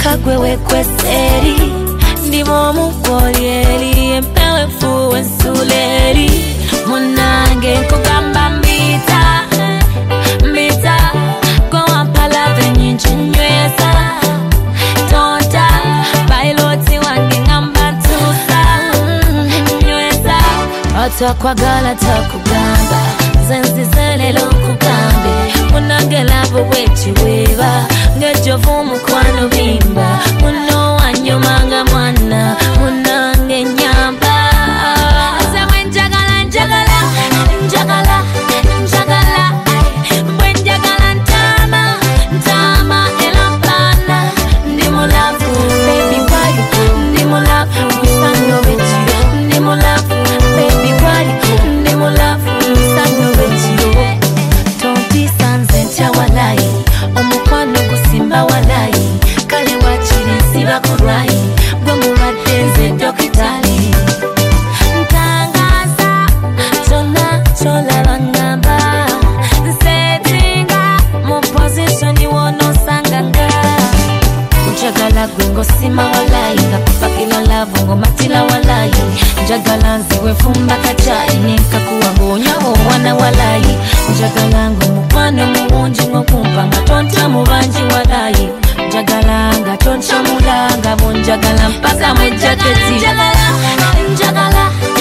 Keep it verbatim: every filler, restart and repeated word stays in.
kagwe wekweseri ndimo mukolyeli empewe fuwe suleri munange kugamba mbita mbita kwa wampala venyinchi nywesa tonta bailoti wange ngamba tusa nywesa atakwagala takugamba zenzizelelo kugambe munange labo wechiweba ngejovu mukwano bimba muno wanyumanga mwana munange nyamba asemwe njagala njagala njagala njagala mbwe njagala ntama ntama elampana ndimulafu baby why ndimulafu sanyo bechiro ndimulafu baby why ndimulafu sanyo bechiro tonti sanze ntawalai omukwano gusimba walai kale wachiri siba kurwai gwe mubadenze dokitali ntangaza chona chola bangamba nsetinga mu position iwono sanganga njagala gwengo sima walai kapakila lavu ngo matila walai njagala nziwe fumba kachai nikakuwa ngonyawo wana walai njagala ngo mukwano muwunji ngo kumpa ngatonta mubanji walai njagala ngatonta mulanga bonjagala mpaka mu jaketi njagala njagala